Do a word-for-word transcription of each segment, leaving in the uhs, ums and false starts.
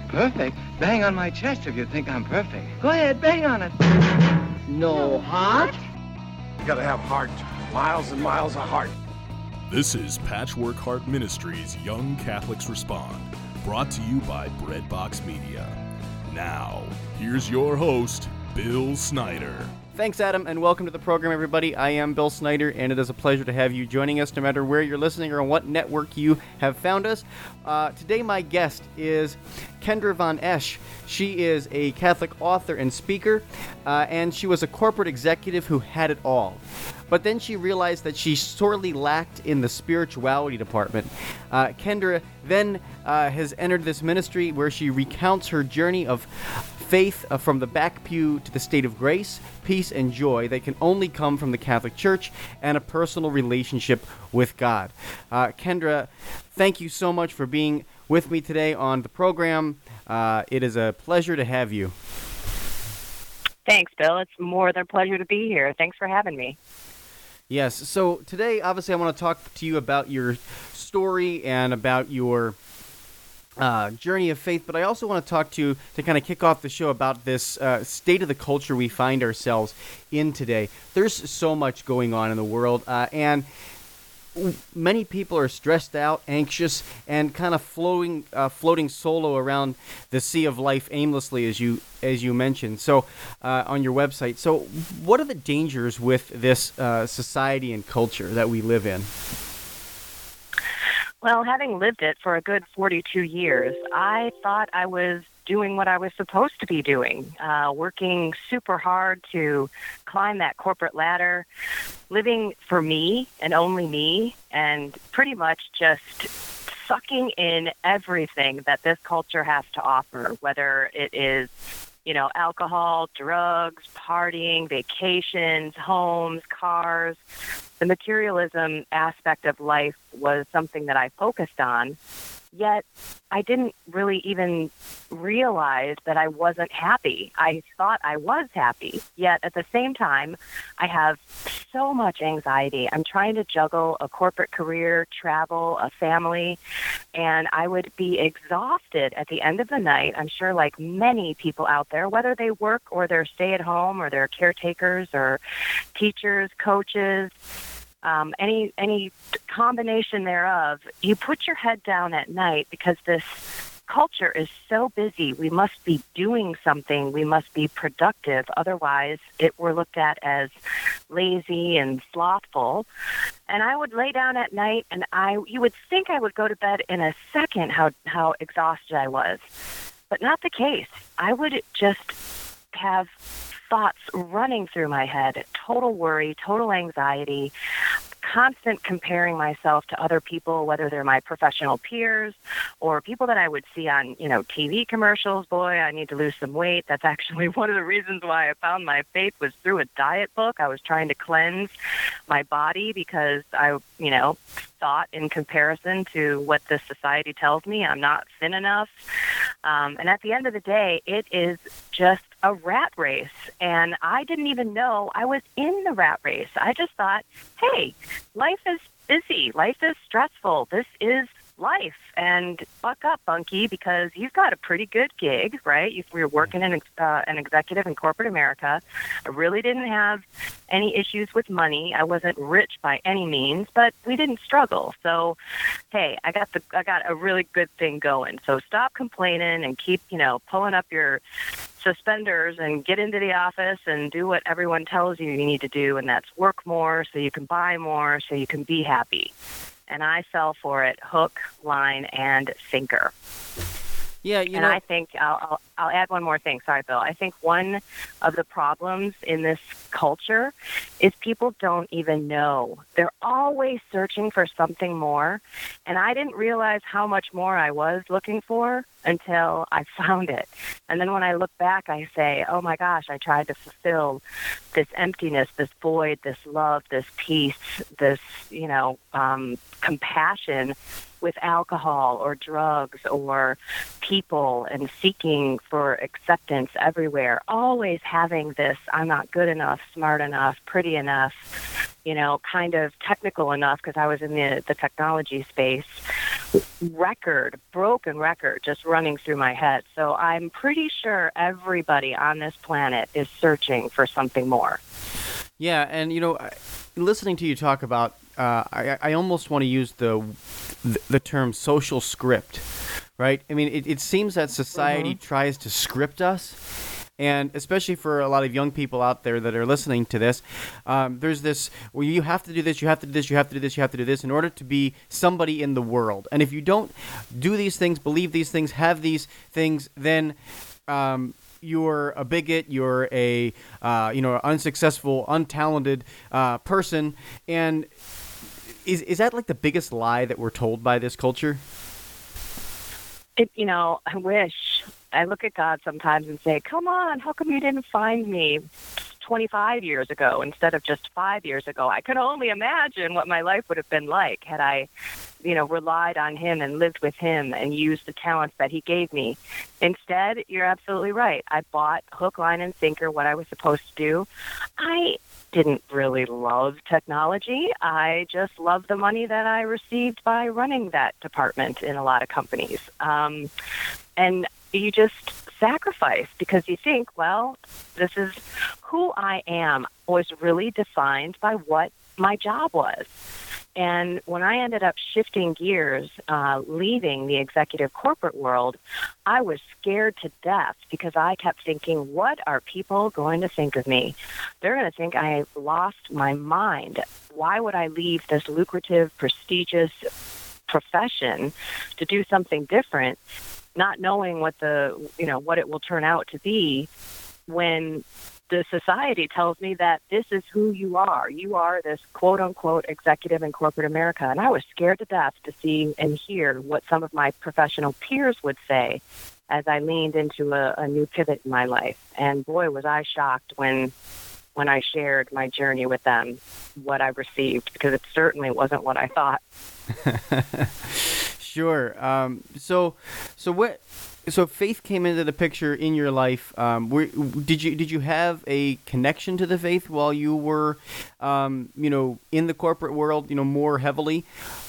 Perfect? Bang on my chest if you think I'm perfect. Go ahead, bang on it. No heart? You gotta have heart. Miles and miles of heart. This is Patchwork Heart Ministries Young Catholics Respond, brought to you by Breadbox Media. Now, here's your host, Bill Snyder. Thanks, Adam, and welcome to the program, everybody. I am Bill Snyder, and it is a pleasure to have you joining us, no matter where you're listening or on what network you have found us. Uh, today, my guest is Kendra Von Esch. She is a Catholic author and speaker, uh, and she was a corporate executive who had it all. But then she realized that she sorely lacked in the spirituality department. Uh, Kendra then uh, has entered this ministry where she recounts her journey of faith uh, from the back pew to the state of grace, peace, and joy that can only come from the Catholic Church and a personal relationship with God. Uh, Kendra, thank you so much for being with me today on the program. Uh, it is a pleasure to have you. Thanks, Bill. It's more than a pleasure to be here. Thanks for having me. Yes, so today, obviously, I want to talk to you about your story and about your Uh, journey of faith, but I also want to talk to you to kind of kick off the show about this uh, state of the culture we find ourselves in today. There's so much going on in the world, uh, and many people are stressed out, anxious, and kind of floating, uh, floating solo around the sea of life aimlessly, as you as you mentioned. So, uh, on your website. So, what are the dangers with this uh, society and culture that we live in? Well, having lived it for a good forty-two years, I thought I was doing what I was supposed to be doing, uh, working super hard to climb that corporate ladder, living for me and only me, and pretty much just sucking in everything that this culture has to offer, whether it is, you know, alcohol, drugs, partying, vacations, homes, cars. The materialism aspect of life was something that I focused on, yet I didn't really even realize that I wasn't happy. I thought I was happy, yet at the same time, I have so much anxiety. I'm trying to juggle a corporate career, travel, a family, and I would be exhausted at the end of the night. I'm sure like many people out there, whether they work or they're stay-at-home or they're caretakers or teachers, coaches, Um, any any combination thereof, you put your head down at night because this culture is so busy. We must be doing something. We must be productive. Otherwise, it we're looked at as lazy and slothful. And I would lay down at night, and I you would think I would go to bed in a second how how exhausted I was. But not the case. I would just have thoughts running through my head, total worry, total anxiety, constant comparing myself to other people, whether they're my professional peers or people that I would see on, you know, T V commercials. Boy, I need to lose some weight. That's actually one of the reasons why I found my faith was through a diet book. I was trying to cleanse my body because I, you know, thought in comparison to what this society tells me I'm not thin enough. Um, and at the end of the day, it is just a rat race. And I didn't even know I was in the rat race. I just thought, hey, life is busy. Life is stressful. This is life. And buck up, Bunky, because you've got a pretty good gig, right? You, we were working in uh, an executive in corporate America. I really didn't have any issues with money. I wasn't rich by any means, but we didn't struggle. So, hey, I got the I got a really good thing going. So stop complaining and keep, you know, pulling up your suspenders and get into the office and do what everyone tells you you need to do, and that's work more so you can buy more so you can be happy. And I fell for it, hook, line, and sinker. Yeah, you and know, I think I'll, I'll I'll add one more thing. Sorry, Bill. I think one of the problems in this culture is people don't even know. They're always searching for something more, and I didn't realize how much more I was looking for until I found it. And then when I look back, I say, oh my gosh, I tried to fulfill this emptiness, this void, this love, this peace, this, you know, um, compassion with alcohol or drugs or people and seeking for acceptance everywhere, always having this, I'm not good enough, smart enough, pretty enough, you know, kind of technical enough, because I was in the, the technology space, record, broken record just running through my head. So I'm pretty sure everybody on this planet is searching for something more. Yeah, and, you know, listening to you talk about, uh, I, I almost want to use the, the the term social script, right? I mean, it, it seems that society mm-hmm. tries to script us. And especially for a lot of young people out there that are listening to this, um, there's this, well, you have to do this, you have to do this, you have to do this, you have to do this in order to be somebody in the world. And if you don't do these things, believe these things, have these things, then um, you're a bigot, you're a, uh, you know, unsuccessful, untalented uh, person. And is is that like the biggest lie that we're told by this culture? It, you know, I wish. I look at God sometimes and say, come on, how come you didn't find me twenty-five years ago instead of just five years ago? I could only imagine what my life would have been like had I, you know, relied on him and lived with him and used the talents that he gave me. Instead, you're absolutely right. I bought hook, line, and sinker what I was supposed to do. I didn't really love technology. I just loved the money that I received by running that department in a lot of companies. Um, and you just sacrifice because you think, well, this is who I am was really defined by what my job was. And when I ended up shifting gears, uh, leaving the executive corporate world, I was scared to death because I kept thinking, what are people going to think of me? They're going to think I lost my mind. Why would I leave this lucrative, prestigious profession to do something different, not knowing what the, you know, what it will turn out to be when the society tells me that this is who you are. You are this quote-unquote executive in corporate America. And I was scared to death to see and hear what some of my professional peers would say as I leaned into a, a new pivot in my life. And boy, was I shocked when when I shared my journey with them, what I received, because it certainly wasn't what I thought. Sure. Um, so, so what? So faith came into the picture in your life. Um, were, did you did you have a connection to the faith while you were, um, you know, in the corporate world, you know, more heavily?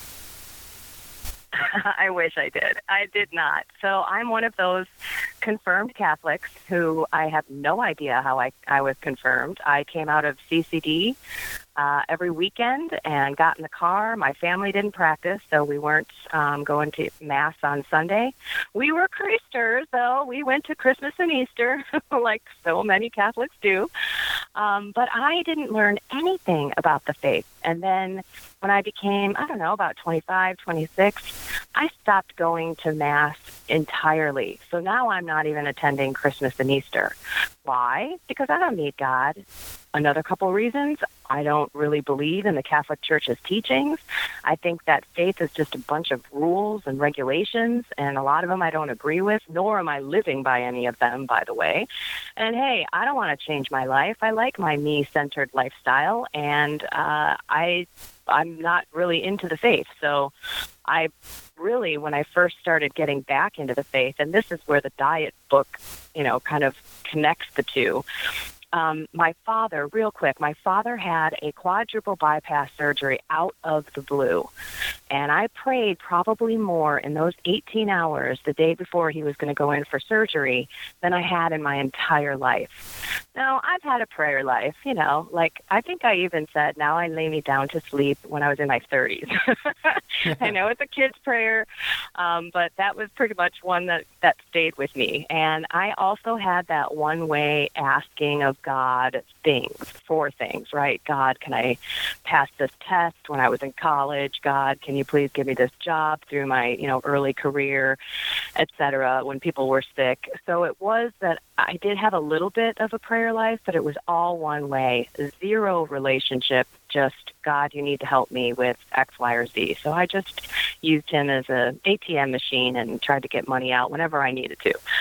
I wish I did. I did not. So I'm one of those confirmed Catholics who I have no idea how I, I was confirmed. I came out of C C D uh, every weekend and got in the car. My family didn't practice, so we weren't um, going to Mass on Sunday. We were Christers, though. We went to Christmas and Easter, like so many Catholics do. Um, but I didn't learn anything about the faith. And then when I became, I don't know, about twenty-five, twenty-six, I stopped going to Mass entirely. So now I'm not even attending Christmas and Easter. Why? Because I don't need God. Another couple of reasons, I don't really believe in the Catholic Church's teachings. I think that faith is just a bunch of rules and regulations, and a lot of them I don't agree with, nor am I living by any of them, by the way. And hey, I don't want to change my life. I like my me-centered lifestyle, and uh, I, I'm not really into the faith. So I really, when I first started getting back into the faith, and this is where the diet book, you know, kind of connects the two. Um, my father, real quick, my father had a quadruple bypass surgery out of the blue. And I prayed probably more in those eighteen hours the day before he was going to go in for surgery than I had in my entire life. Now, I've had a prayer life, you know, like I think I even said, now I lay me down to sleep when I was in my thirties. I know it's a kid's prayer, um, but that was pretty much one that, that stayed with me. And I also had that one way asking of God things, four things, right? God, can I pass this test when I was in college? God, can you please give me this job through my, you know, early career, et cetera, when people were sick? So it was that I did have a little bit of a prayer life, but it was all one way, zero relationship, just God, you need to help me with X, Y, or Z. So I just used him as an A T M machine and tried to get money out whenever I needed to.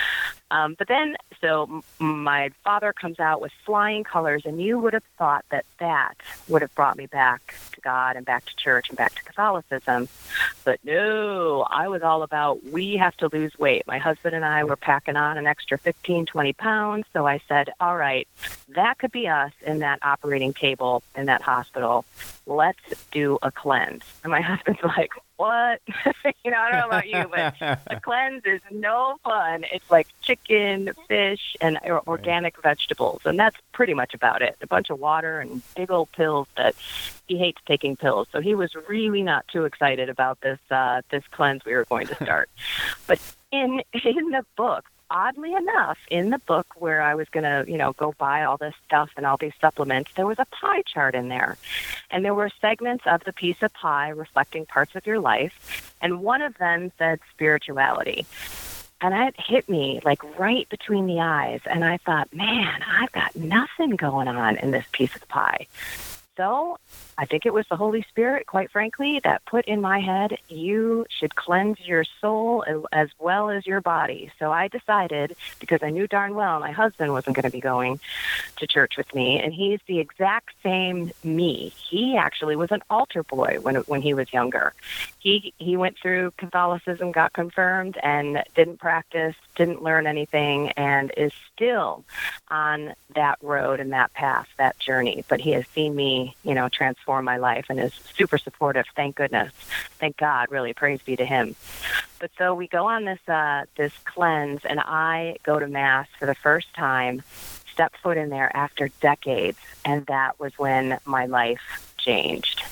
Um, but then, so m- my father comes out with flying colors, and you would have thought that that would have brought me back to God and back to church and back to Catholicism. But no, I was all about, we have to lose weight. My husband and I were packing on an extra fifteen, twenty pounds. So I said, all right, that could be us in that operating table in that hospital. Let's do a cleanse. And my husband's like, what? You know, I don't know about you, but a cleanse is no fun. It's like chicken, fish, and organic right. vegetables. And that's pretty much about it. A bunch of water and big old pills that he hates taking pills. So he was really not too excited about this uh, this cleanse we were going to start. But in in the book, oddly enough, in the book where I was going to, you know, go buy all this stuff and all these supplements, there was a pie chart in there. And there were segments of the piece of pie reflecting parts of your life. And one of them said spirituality. And it hit me like right between the eyes. And I thought, man, I've got nothing going on in this piece of pie. So I think it was the Holy Spirit, quite frankly, that put in my head, you should cleanse your soul as well as your body. So I decided, because I knew darn well my husband wasn't going to be going to church with me, and he's the exact same me. He actually was an altar boy when when he was younger. He he went through Catholicism, got confirmed, and didn't practice, didn't learn anything, and is still on that road and that path, that journey. But he has seen me, you know, transform my life and is super supportive. Thank goodness. Thank God, really. Praise be to him. But so we go on this uh, this cleanse, and I go to Mass for the first time, step foot in there after decades, and that was when my life changed.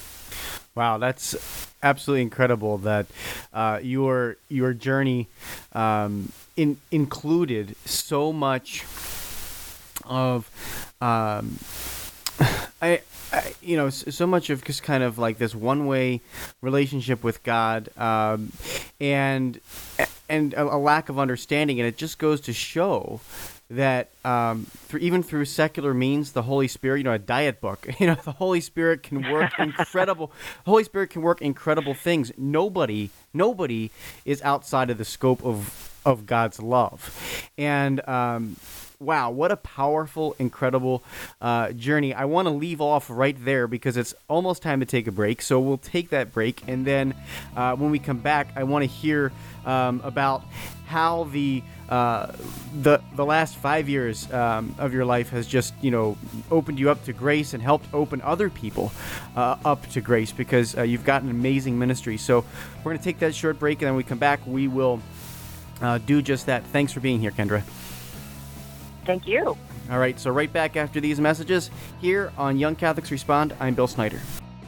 Wow, that's absolutely incredible that uh, your your journey um, in, included so much of, um, I, I, you know, so much of just kind of like this one-way relationship with God, um, and and a, a lack of understanding, and it just goes to show that um, through, even through secular means, the Holy Spirit, you know, a diet book, you know, the Holy Spirit can work incredible. The Holy Spirit can work incredible things. Nobody, nobody is outside of the scope of of God's love, and um, wow, what a powerful, incredible uh, journey. I want to leave off right there because it's almost time to take a break. So we'll take that break, and then uh, when we come back, I want to hear um, about how the uh, the the last five years um, of your life has just, you know, opened you up to grace and helped open other people uh, up to grace, because uh, you've got an amazing ministry. So we're going to take that short break, and then when we come back, we will uh, do just that. Thanks for being here, Kendra. Thank you. All right, so right back after these messages here on Young Catholics Respond, I'm Bill Snyder.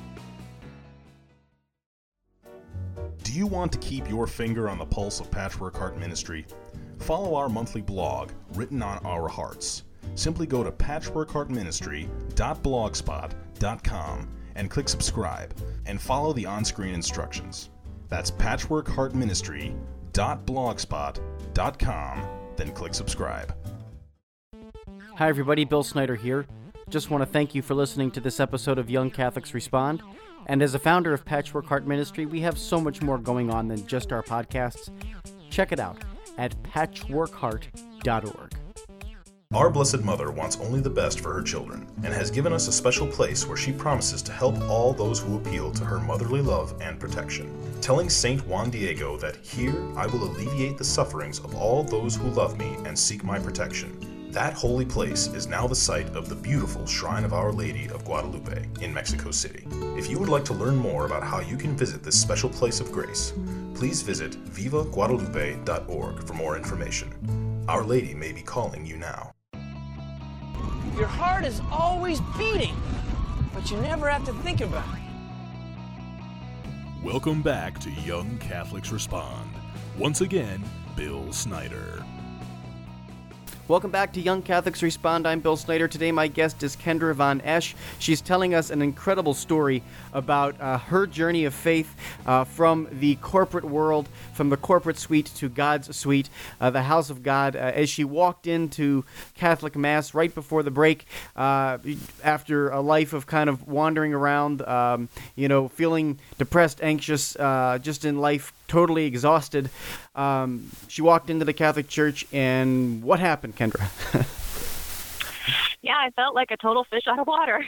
Do you want to keep your finger on the pulse of Patchwork Heart Ministry? Follow our monthly blog, Written on Our Hearts. Simply go to patchwork heart ministry dot blogspot dot com and click subscribe, and follow the on-screen instructions. That's patchwork heart ministry dot blogspot dot com, then click subscribe. Hi everybody, Bill Snyder here. Just want to thank you for listening to this episode of Young Catholics Respond. And as a founder of Patchwork Heart Ministry, we have so much more going on than just our podcasts. Check it out at patchwork heart dot org. Our Blessed Mother wants only the best for her children, and has given us a special place where she promises to help all those who appeal to her motherly love and protection. Telling Saint Juan Diego that, "Here I will alleviate the sufferings of all those who love me and seek my protection." That holy place is now the site of the beautiful Shrine of Our Lady of Guadalupe in Mexico City. If you would like to learn more about how you can visit this special place of grace, please visit viva guadalupe dot org for more information. Our Lady may be calling you now. Your heart is always beating, but you never have to think about it. Welcome back to Young Catholics Respond. Once again, Bill Snyder. Welcome back to Young Catholics Respond. I'm Bill Snyder. Today my guest is Kendra Von Esch. She's telling us an incredible story about uh, her journey of faith uh, from the corporate world, from the corporate suite to God's suite, uh, the house of God. Uh, as she walked into Catholic Mass right before the break, uh, after a life of kind of wandering around, um, you know, feeling depressed, anxious, uh, just in life totally exhausted. Um, she walked into the Catholic Church, and what happened, Kendra? Yeah, I felt like a total fish out of water.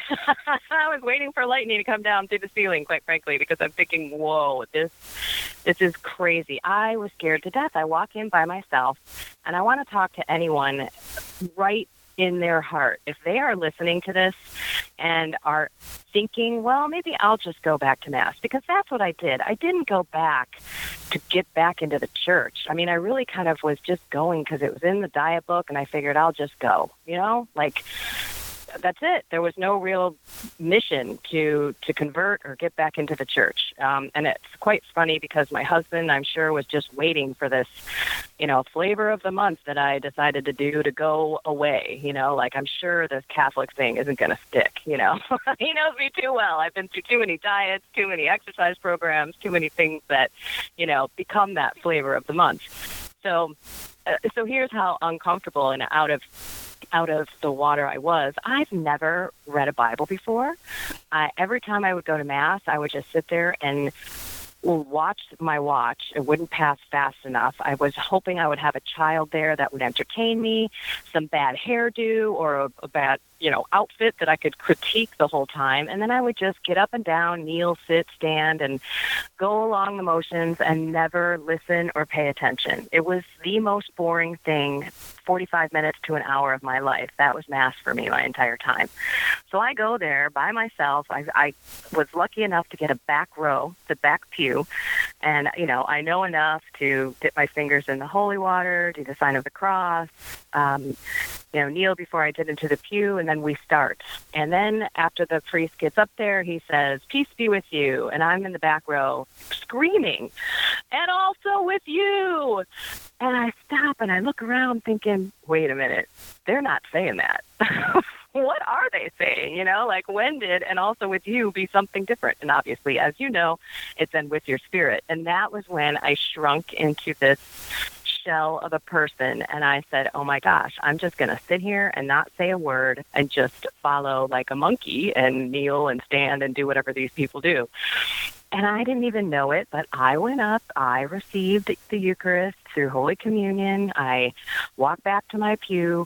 I was waiting for lightning to come down through the ceiling, quite frankly, because I'm thinking, whoa, this this is crazy. I was scared to death. I walk in by myself, and I want to talk to anyone right in their heart. If they are listening to this and are thinking, well, maybe I'll just go back to Mass, because that's what I did. I didn't go back to get back into the church. I mean, I really kind of was just going because it was in the diet book, and I figured I'll just go, you know, like that's it. There was no real mission to to convert or get back into the church. Um, and it's quite funny because my husband, I'm sure, was just waiting for this, you know, flavor of the month that I decided to do to go away. You know, like I'm sure this Catholic thing isn't going to stick, you know. He knows me too well. I've been through too many diets, too many exercise programs, too many things that, you know, become that flavor of the month. So, uh, so here's how uncomfortable and out of out of the water I was. I've never read a Bible before. Uh, every time I would go to Mass, I would just sit there and watch my watch. It wouldn't pass fast enough. I was hoping I would have a child there that would entertain me, some bad hairdo or a, a bad, you know, outfit that I could critique the whole time. And then I would just get up and down, kneel, sit, stand, and go along the motions and never listen or pay attention. It was the most boring thing, forty-five minutes to an hour of my life. That was Mass for me my entire time. So I go there by myself. I, I was lucky enough to get a back row, the back pew. And, you know, I know enough to dip my fingers in the holy water, do the sign of the cross, um, you know, kneel before I get into the pew, and then we start. And then after the priest gets up there, he says, "Peace be with you." And I'm in the back row screaming, "And also with you." And I stop and I look around thinking, wait a minute, they're not saying that. What are they saying? You know, like when did "and also with you" be something different? And obviously, as you know, it's "and with your spirit." And that was when I shrunk into this shell of a person, and I said, oh my gosh, I'm just going to sit here and not say a word and just follow like a monkey and kneel and stand and do whatever these people do. And I didn't even know it, but I went up, I received the Eucharist through Holy Communion, I walked back to my pew,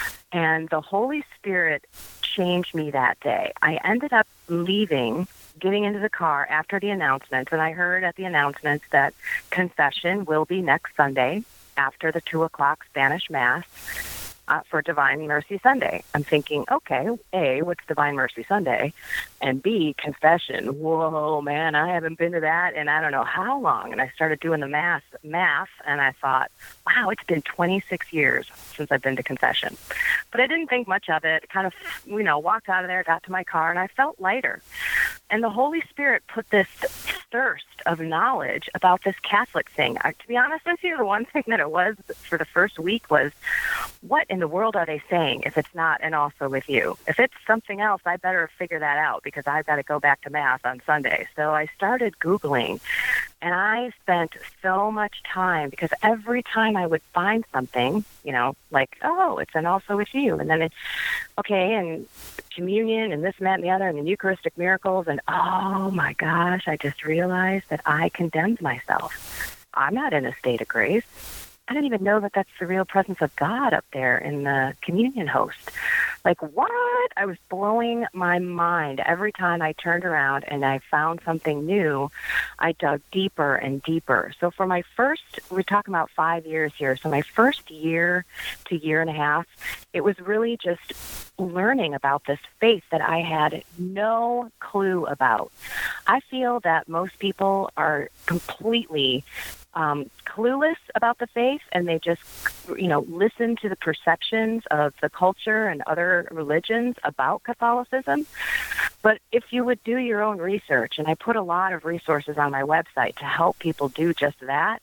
and the Holy Spirit changed me that day. I ended up leaving, getting into the car after the announcements, and I heard at the announcements that confession will be next Sunday after the two o'clock Spanish Mass uh, for Divine Mercy Sunday. I'm thinking, okay, A, what's Divine Mercy Sunday? And B, confession. Whoa, man, I haven't been to that in I don't know how long. And I started doing the math, math, and I thought, wow, it's been twenty-six years since I've been to confession. But I didn't think much of it. Kind of, you know, walked out of there, got to my car, and I felt lighter. And the Holy Spirit put this thirst of knowledge about this Catholic thing. I, to be honest with you, the one thing that it was for the first week was, what in the world are they saying if it's not "and also with you"? If it's something else, I better figure that out because I've got to go back to Mass on Sunday. So I started Googling, and I spent so much time because every time I would find something, you know, like, oh, it's "and also with you." And then it's, okay, and communion and this and that and the other and the Eucharistic miracles. And oh my gosh, I just realized that I condemned myself. I'm not in a state of grace. I didn't even know that that's the real presence of God up there in the communion host. Like, what? I was blowing my mind. Every time I turned around and I found something new, I dug deeper and deeper. So for my first, we're talking about five years here, so my first year to year and a half, it was really just learning about this faith that I had no clue about. I feel that most people are completely Um, clueless about the faith, and they just, you know, listen to the perceptions of the culture and other religions about Catholicism. But if you would do your own research, and I put a lot of resources on my website to help people do just that,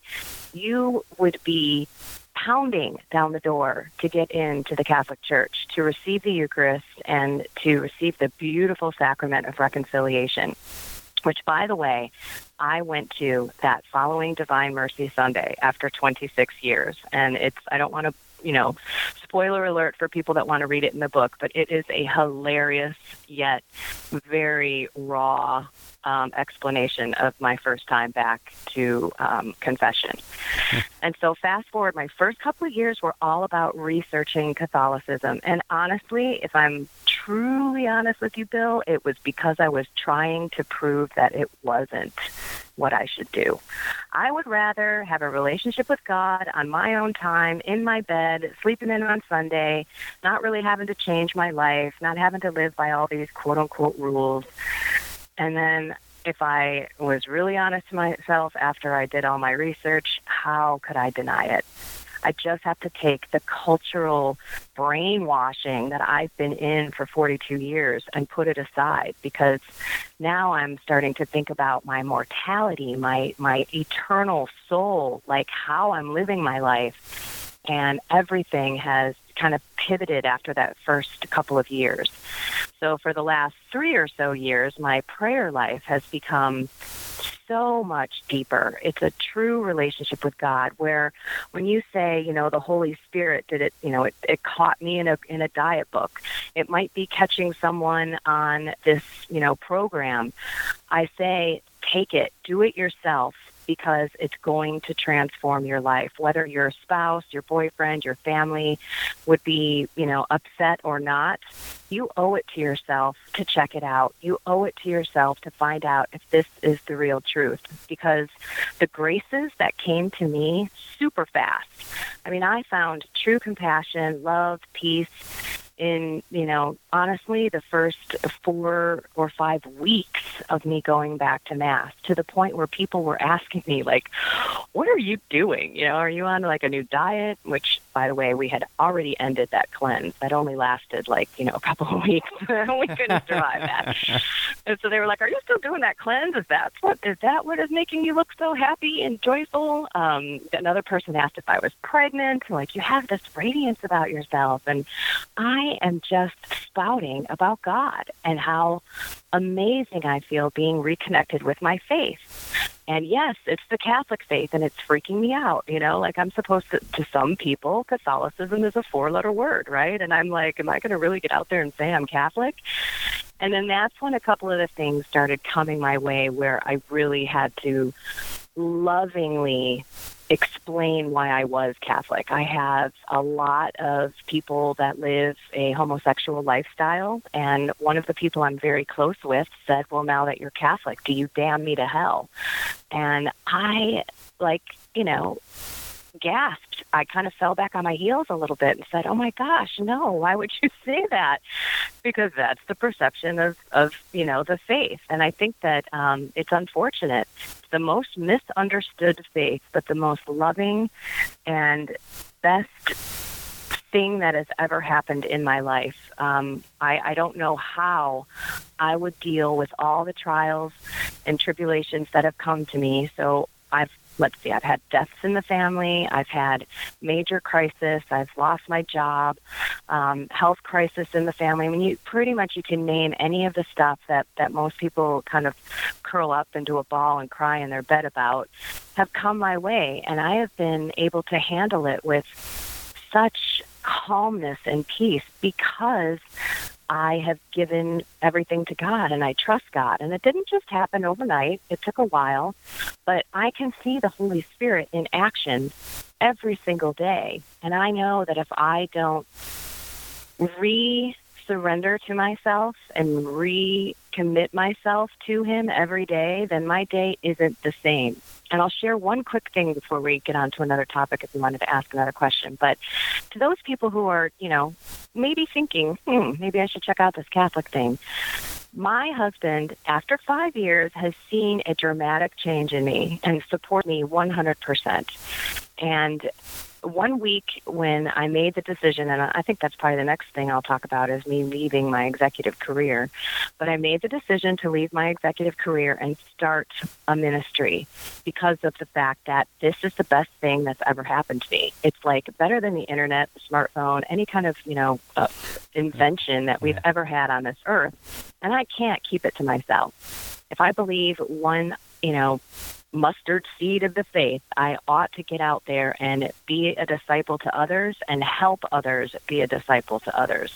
you would be pounding down the door to get into the Catholic Church, to receive the Eucharist, and to receive the beautiful sacrament of reconciliation. which, by the way, I went to that following Divine Mercy Sunday after twenty-six years. And it's, I don't want to, you know, spoiler alert for people that want to read it in the book, but it is a hilarious yet very raw um, explanation of my first time back to um, confession. And so fast forward, my first couple of years were all about researching Catholicism. And honestly, if I'm truly honest with you, Bill, it was because I was trying to prove that it wasn't what I should do. I would rather have a relationship with God on my own time, in my bed, sleeping in on Sunday, not really having to change my life, not having to live by all these quote-unquote rules. And then if I was really honest to myself after I did all my research, how could I deny it? I just have to take the cultural brainwashing that I've been in for forty-two years and put it aside, because now I'm starting to think about my mortality, my, my eternal soul, like how I'm living my life. And everything has kind of pivoted after that first couple of years. So for the last three or so years, my prayer life has become so much deeper. It's a true relationship with God, where when you say, you know, the Holy Spirit did it, you know, it, it caught me in a in a diet book. It might be catching someone on this, you know, program. I say, take it, do it yourself, because it's going to transform your life. Whether your spouse, your boyfriend, your family would be, you know, upset or not, you owe it to yourself to check it out. You owe it to yourself to find out if this is the real truth, because the graces that came to me super fast. I mean, I found true compassion, love, peace in, you know, honestly, the first four or five weeks of me going back to Mass, to the point where people were asking me, like, what are you doing? You know, are you on like a new diet? Which, by the way, we had already ended that cleanse. That only lasted like, you know, a couple of weeks. We couldn't survive that. And so they were like, are you still doing that cleanse? Is that what, is that what is making you look so happy and joyful? Um, another person asked if I was pregnant. Like, you have this radiance about yourself. And I am just spouting about God and how amazing I feel being reconnected with my faith. And yes, it's the Catholic faith, and it's freaking me out. You know, like, I'm supposed to, to some people, Catholicism is a four-letter word, right? And I'm like, am I going to really get out there and say I'm Catholic? And then that's when a couple of the things started coming my way where I really had to lovingly explain why I was Catholic. I have a lot of people that live a homosexual lifestyle, and one of the people I'm very close with said, well, now that you're Catholic, do you damn me to hell? And I, like, you know, gasped. I kind of fell back on my heels a little bit and said, oh my gosh, no, why would you say that? Because that's the perception of, of you know, the faith. And I think that um, it's unfortunate. The most misunderstood faith, but the most loving and best thing that has ever happened in my life. Um, I, I don't know how I would deal with all the trials and tribulations that have come to me. So I've Let's see, I've had deaths in the family. I've had major crisis. I've lost my job, um, health crisis in the family. I mean, you pretty much you can name any of the stuff that, that most people kind of curl up into a ball and cry in their bed about have come my way. And I have been able to handle it with such calmness and peace because I have given everything to God and I trust God. And it didn't just happen overnight. It took a while, but I can see the Holy Spirit in action every single day. And I know that if I don't re-surrender to myself and recommit myself to Him every day, then my day isn't the same. And I'll share one quick thing before we get on to another topic if you wanted to ask another question. But to those people who are, you know, maybe thinking, hmm, maybe I should check out this Catholic thing. My husband, after five years, has seen a dramatic change in me and supports me one hundred percent. And one week when I made the decision, and I think that's probably the next thing I'll talk about is me leaving my executive career, but I made the decision to leave my executive career and start a ministry because of the fact that this is the best thing that's ever happened to me. It's like better than the internet, the smartphone, any kind of, you know, uh, invention that we've ever had on this earth, and I can't keep it to myself. if I believe one, you know, mustard seed of the faith, I ought to get out there and be a disciple to others and help others be a disciple to others.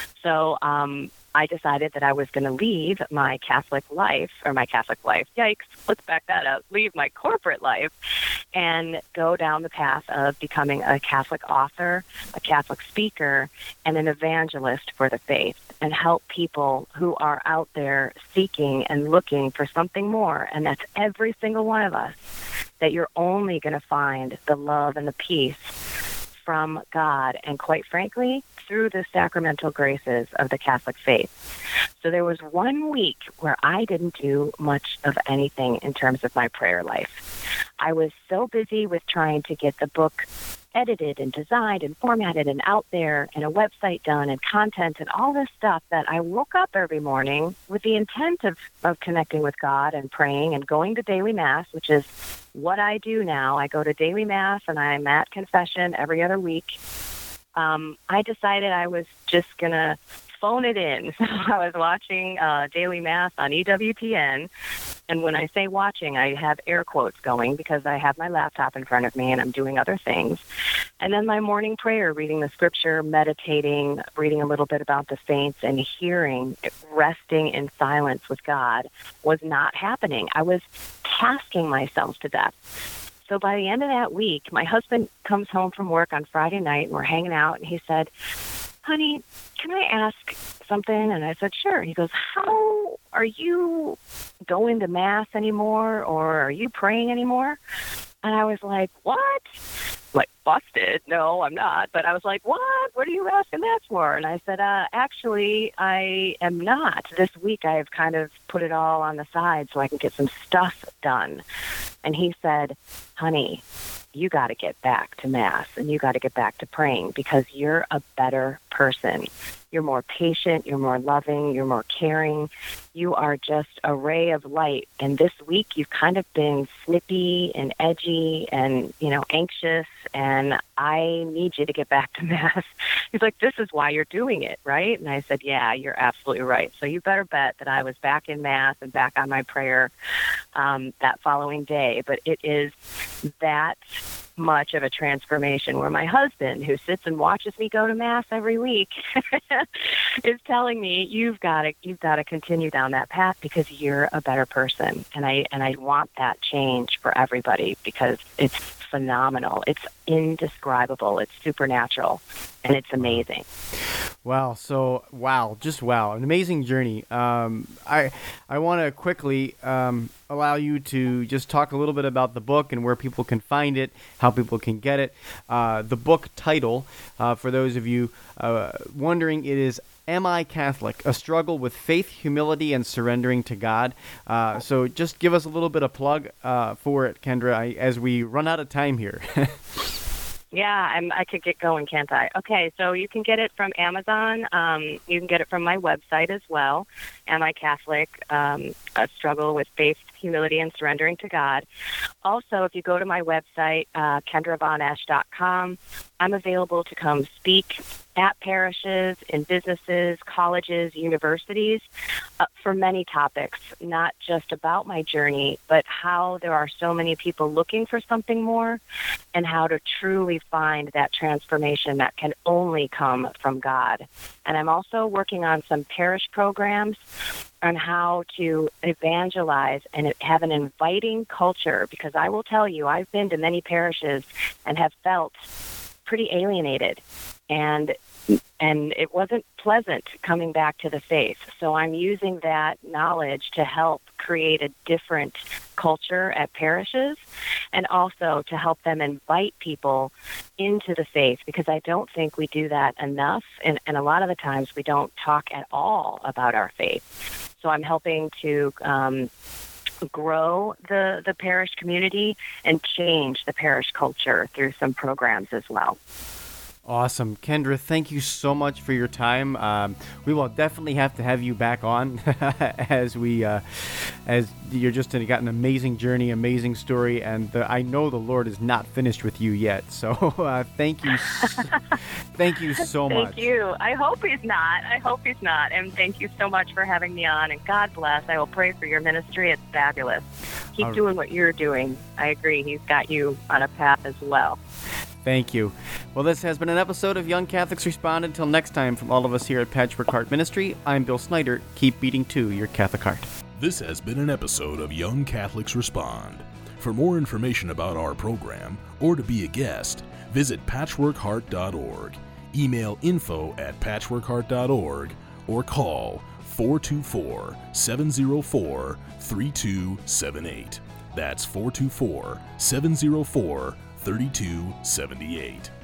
So um, I decided that I was going to leave my Catholic life, or my Catholic life, yikes, let's back that up, leave my corporate life and go down the path of becoming a Catholic author, a Catholic speaker, and an evangelist for the faith, and help people who are out there seeking and looking for something more, and that's every single one of us, that you're only going to find the love and the peace from God, and quite frankly, through the sacramental graces of the Catholic faith. So there was one week where I didn't do much of anything in terms of my prayer life. I was so busy with trying to get the book edited and designed and formatted and out there and a website done and content and all this stuff that I woke up every morning with the intent of, of connecting with God and praying and going to daily mass, which is what I do now. I go to daily mass and I'm at confession every other week. Um, I decided I was just going to phone it in. So I was watching uh, daily mass on E W T N. And when I say watching, I have air quotes going because I have my laptop in front of me and I'm doing other things. And then my morning prayer, reading the scripture, meditating, reading a little bit about the saints, and hearing, resting in silence with God was not happening. I was tasking myself to death. So by the end of that week, my husband comes home from work on Friday night and we're hanging out, and he said, "Honey, can I ask something?" And I said, "Sure." He goes, "How are you going to mass anymore, or are you praying anymore?" And I was like, "What?" Like, busted. No, I'm not. But I was like, "What? What are you asking that for?" And I said, uh, actually, I am not. This week I've kind of put it all on the side so I can get some stuff done. And he said, "Honey, you got to get back to mass and you got to get back to praying because you're a better person. You're more patient, you're more loving, you're more caring. You are just a ray of light. And this week you've kind of been snippy and edgy and, you know, anxious, and I need you to get back to mass." He's like, "This is why you're doing it, right?" And I said, "Yeah, you're absolutely right." So you better bet that I was back in mass and back on my prayer um, that following day. But it is that much of a transformation where my husband, who sits and watches me go to mass every week, is telling me, you've got to you've got to continue down that path because you're a better person. And I and I want that change for everybody because it's phenomenal. It's indescribable. It's supernatural, and it's amazing. Wow. So, wow. Just wow. An amazing journey. Um, I I want to quickly um, allow you to just talk a little bit about the book and where people can find it, how people can get it. Uh, the book title, uh, for those of you uh, wondering, it is Am I Catholic? A Struggle with Faith, Humility, and Surrendering to God. Uh, so just give us a little bit of plug uh, for it, Kendra, I, as we run out of time here. Yeah, I'm, I could get going, can't I? Okay, so you can get it from Amazon. Um, you can get it from my website as well, Am I Catholic? Um, a Struggle with Faith, Humility, and Surrendering to God. Also, if you go to my website, uh, kendra von esch dot com, I'm available to come speak at parishes, in businesses, colleges, universities, uh, for many topics, not just about my journey, but how there are so many people looking for something more and how to truly find that transformation that can only come from God. And I'm also working on some parish programs on how to evangelize and have an inviting culture, because I will tell you, I've been to many parishes and have felt pretty alienated, and and it wasn't pleasant coming back to the faith. So I'm using that knowledge to help create a different culture at parishes, and also to help them invite people into the faith, because I don't think we do that enough, and, and a lot of the times we don't talk at all about our faith. So I'm helping to um, grow the, the parish community and change the parish culture through some programs as well. Awesome. Kendra, thank you so much for your time. Um, we will definitely have to have you back on as we, uh, as you're just got an amazing journey, amazing story, and the, I know the Lord is not finished with you yet. So uh, thank you. So, thank you so thank much. Thank you. I hope he's not. I hope he's not. And thank you so much for having me on. And God bless. I will pray for your ministry. It's fabulous. Keep All doing what you're doing. I agree. He's got you on a path as well. Thank you. Well, this has been an episode of Young Catholics Respond. Until next time, from all of us here at Patchwork Heart Ministry, I'm Bill Snyder. Keep beating to your Catholic heart. This has been an episode of Young Catholics Respond. For more information about our program, or to be a guest, visit patchwork heart dot org, email info at patchwork heart dot org, or call four two four, seven zero four, three two seven eight. That's four two four, seven zero four, three two seven eight.